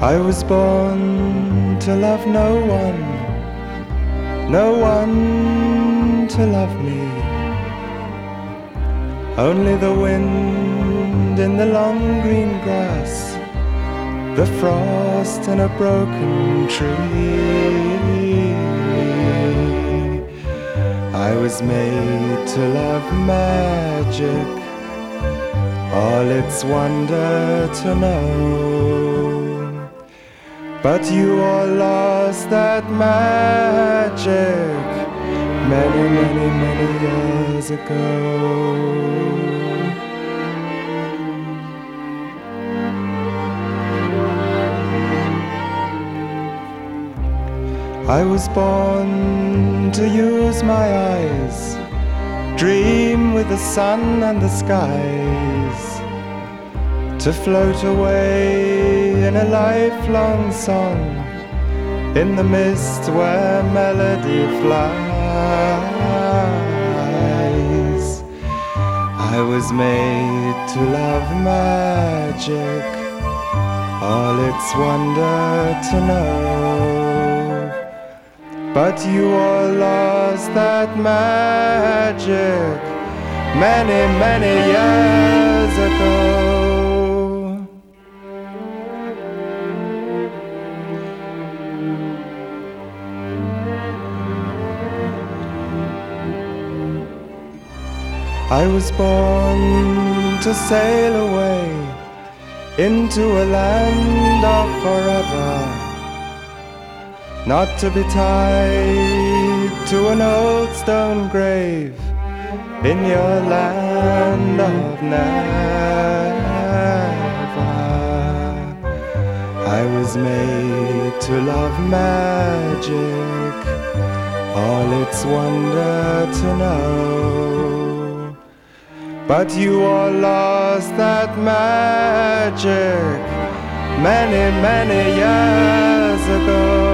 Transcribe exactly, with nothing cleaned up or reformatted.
I was born to love no one, no one to love me. Only the wind in the long green grass, the frost in a broken tree. I was made to love magic, all its wonder to know. But you all lost that magic many, many, many years ago. I was born to use my eyes, dream with the sun and the skies, to float away in a lifelong song, in the mist where melody flies. I was made to love magic, all its wonder to know. But you all lost that magic many, many years ago. I was born to sail away into a land of forever, not to be tied to an old stone grave in your land of never. I was made to love magic, all its wonder to know. But you all lost that magic many, many years ago.